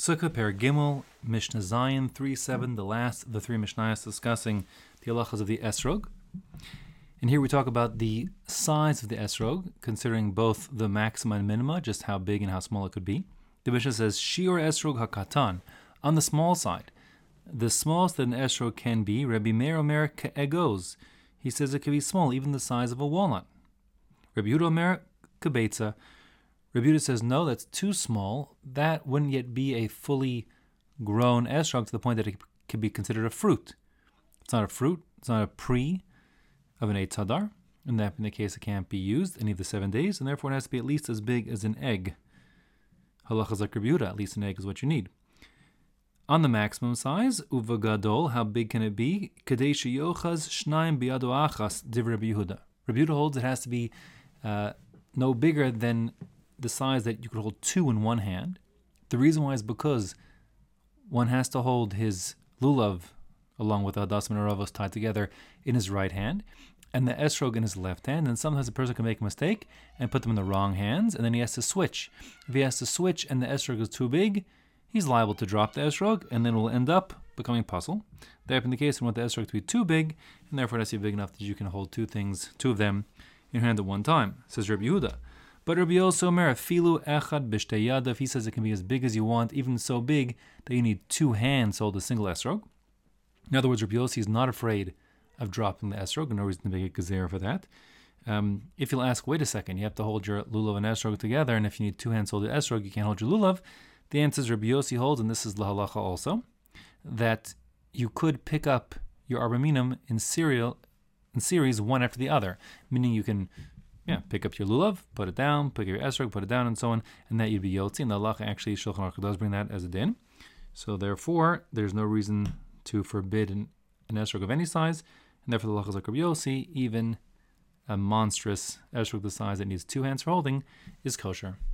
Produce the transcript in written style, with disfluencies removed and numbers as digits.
Sukkah Per Gimel, Mishnah Zayin 3.7, the last of the three Mishnayos discussing the halachas of the esrog. And here we talk about the size of the esrog, considering both the maxima and minima, just how big and how small it could be. The Mishnah says, Shiur esrog hakatan, on the small side. The smallest that an esrog can be, Rabbi Meir Omer ke'egos. He says it can be small, even the size of a walnut. Rabbi Yehuda Omer ke'beitza. Rabbi Yehuda says, no, that's too small. That wouldn't yet be a fully grown esrog to the point that it can be considered a fruit. It's not a fruit. It's not a pre of an Eitz Hadar. In that in the case, it can't be used any of the 7 days, and therefore it has to be at least as big as an egg. Halachas like Rabbi Yehuda, at least an egg is what you need. On the maximum size, uva gadol, how big can it be? Kadei sheyochaz shnayim biyado achas div Rabbi Yehuda. Rabbi Yehuda holds it has to be no bigger than the size that you could hold 2 in one hand. The reason why is because one has to hold his lulav along with the hadasim and aravos tied together in his right hand, and the esrog in his left hand. And sometimes a person can make a mistake and put them in the wrong hands, and then he has to switch. If he has to switch and the esrog is too big, he's liable to drop the esrog, and then will end up becoming puzzle. Therefore, in the case, we want the esrog to be too big, and therefore it has to be big enough that you can hold two of them in your hand at one time, says Rabbi Yehuda. But Rabbi Yossi Omer, filu echad b'shtei yadav, he says it can be as big as you want, even so big that you need 2 hands to hold a single esrog. In other words, Rabbi Yossi is not afraid of dropping the esrog, no reason to make a gezer for that. If you'll ask, wait a second, you have to hold your lulav and esrog together, and if you need 2 hands to hold the esrog, you can't hold your lulav. The answer is Rabbi Yossi holds, and this is the halacha also, that you could pick up your arba minim in series one after the other, meaning you can pick up your lulav, put it down, pick up your esrog, put it down, and so on, and that you'd be yotzi. And the halacha actually, Shulchan Aruch does bring that as a din. So therefore, there's no reason to forbid an esrog of any size, and therefore the halacha is like Rabbi Yossi, even a monstrous esrog the size that needs 2 hands for holding is kosher.